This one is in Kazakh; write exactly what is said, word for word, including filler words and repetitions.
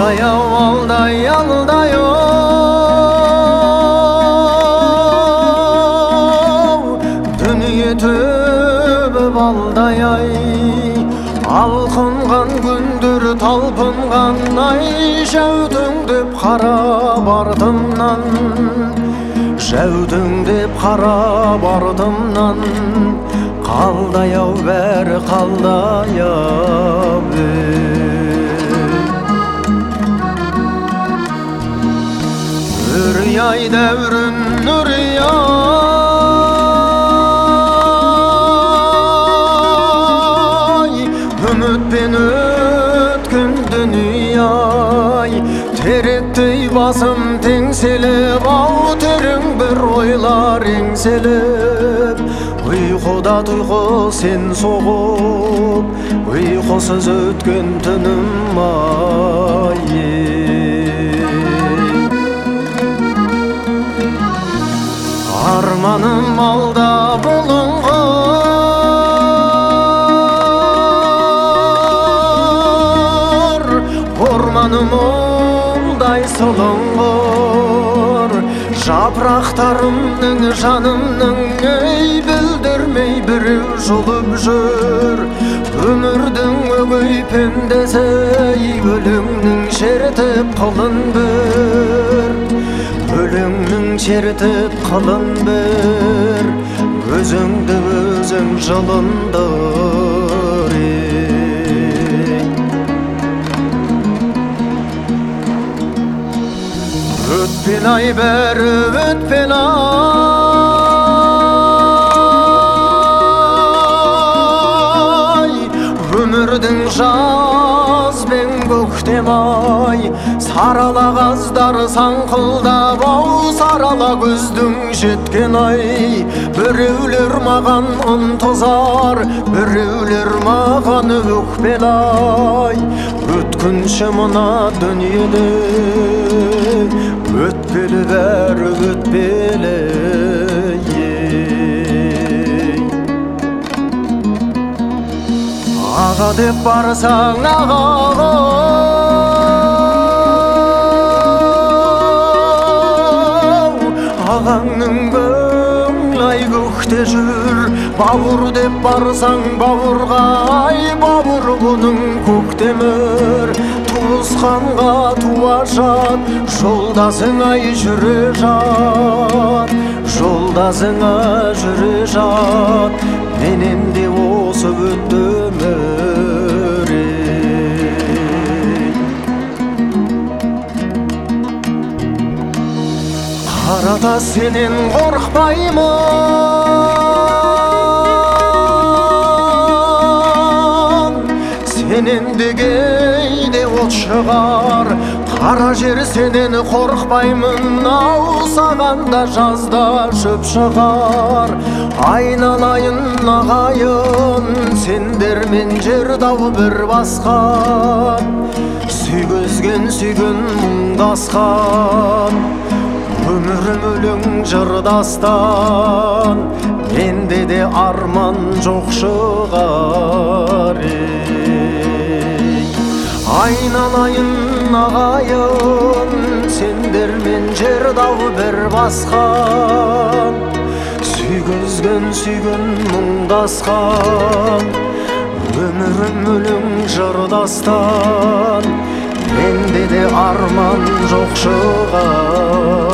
алдай ау алдай алдай ау дүние түбі балдай ай алқынған күндер талпынған ай жәутеңдеп қарап артымнан жәутеңдеп қарап артымнан қалдай ау бәрі қалдай ау үрей дәурін үрей үмітпен өткен дүние-ай теректей басым теңселіп ау терең бір ойлар еңселіп ұйқыда тұйқы сен соғып ұйқысыз өткен түнім-ай арманым алда бұлыңғыр орманым олдай сұлыңғыр жапырақтарымның жанымның ей білдірмей біреу жұлып жүр өмірдің өгей пендесі өлеңнің шертіп қылын бір өлеңнің шертіп қылын бір өзіңді өзің жылынdır өтпен ай бәрі өтпен ай өмірдің жаз бен көктем-ай сарала қаздар саңқылдап ау сарала күздің жеткен ай біреулер маған ынтызар біреулер маған өкпел-ай өткінші мына дүниеде өтпелі бәрі өтпелі аға деп барсаң аға ағаңның көңіл-ай көкте жүр бауыр деп барсаң бауырға ай бауыр бұның көктемір туысқанға туа жат жолдасыңа-ай жүре жат жолдасыңа жүре жат менен де осы өтті өмір қарата сенен қорықпаймын сенен де кейде от шығар қара жер сенен қорықпаймын ау саған да жазда шөп шығар айналайын ағайын сендермен жер дау бір басқан сүйгізген сүйген мұңдасқан өмірім өлең жырдастан менде де арман жоқ шығар айналайын ағайын сендермен жер дау бір басқан сүйгізген сүйген мұңдасқан өмірім өлең жырдастан менде де арман жоқ шығар